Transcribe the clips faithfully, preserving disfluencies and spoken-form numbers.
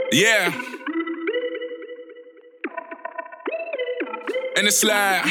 Yeah. And it's like,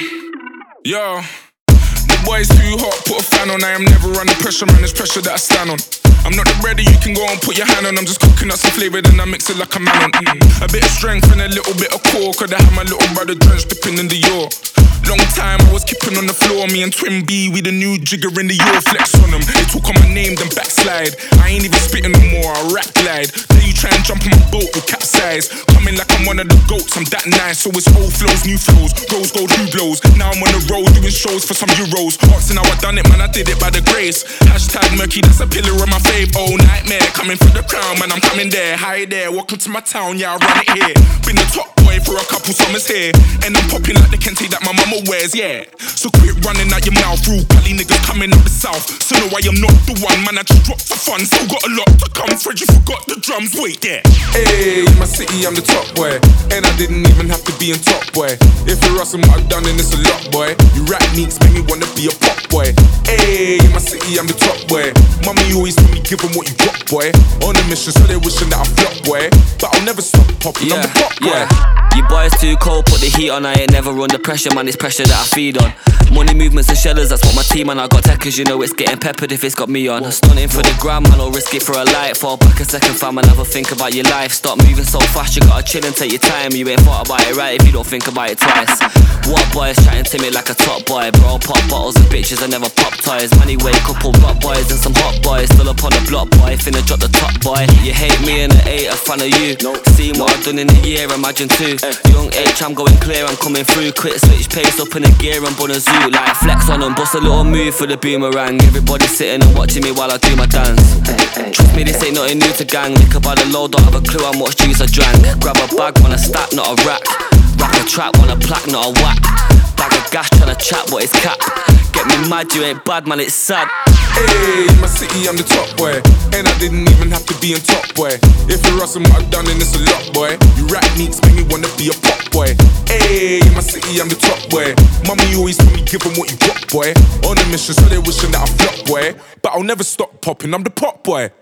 yo, the boy's too hot, put a fan on. I am never under pressure, man, it's pressure that I stand on. I'm not the bready, you can go and put your hand on. I'm just cooking up some flavour, then I mix it like a man on. mm. A bit of strength and a little bit of core, could I have my little brother drenched dipping in the York. Long time I was keeping on the floor, me and Twin B, we the new jigger in the York. Flex on them, they talk on my name, then backslide. I ain't even spitting no more, I rap glide. Then you try and jump on my boat with capsize. Coming like I'm one of the goats, I'm that nice. So it's old flows, new flows, rose gold, who blows. Now I'm on the road doing shows for some euros. Asking how I done it, man, I did it by the grace. Hashtag murky, that's a pillar of my fave. Oh, nightmare, coming for the crown, man, I'm coming there. Hi there, welcome to my town, yeah, I run it here. Been the top boy for a couple summers here. And I'm popping like the Kente that my mama wears, yeah. So quit running out your mouth, rude Cali niggas coming up the south. So know why I'm not the one, man, I just dropped for fun. Still got a lot to come, Fred, you forgot the drums, wait there. Hey, in my city, I'm the top boy. And I didn't even have to be in top boy. If you're us and what I've done, then it's a lot, boy. You rap neeks make me wanna be a pop boy. Hey, in my city, I'm the top boy. Mommy always told me, give them what you got, boy. On a mission, so they wishing that I flop, boy. But I'll never stop popping, yeah, I'm the pop boy. Yeah. You boys too cold, put the heat on. I ain't never under pressure, man, it's pressure that I feed on. Money movements and shellers, that's what my team and I got techers, you know it's getting peppered if it's got me on. Stunning for the gram, man, I'll risk it for a light. Fall back a second, fam, and have a think about your life. Stop moving so fast, you gotta chill and take your time. You ain't thought about it right if you don't think about it twice. What boys chatting to me like a top boy? Bro, pop bottles and bitches, I never pop toys. Money way, couple rock boys and some hot boys. Still up on the block, boy, finna drop the top, boy. You hate me and I ain't a fan of you. Seen what I've done in a year, imagine two. Young H, I'm going clear, I'm coming through. Quick switch pace up in the gear and bun a zoo. Like flex on them, bust a little move for the boomerang. Everybody sitting and watching me while I do my dance. Trust me, this ain't nothing new to gang. Liquor by the load, don't have a clue how much juice I drank. Grab a bag, want a stack, not a rack. Rack a trap, want a plaque, not a whack. Bag of gas, tryna chat, but it's cap. Get me mad, you ain't bad, man, it's sad. Hey, in my city, I'm the top boy. And I didn't even have to be in top boy. If you're us and what I've done, then it's a lot, boy. You rap neeks make me wanna be a pop boy. Hey, in my city, I'm the top boy. Mommy always told me, give them what you got, boy. On a mission, so they wishing that I flop, boy. But I'll never stop popping, I'm the pop boy.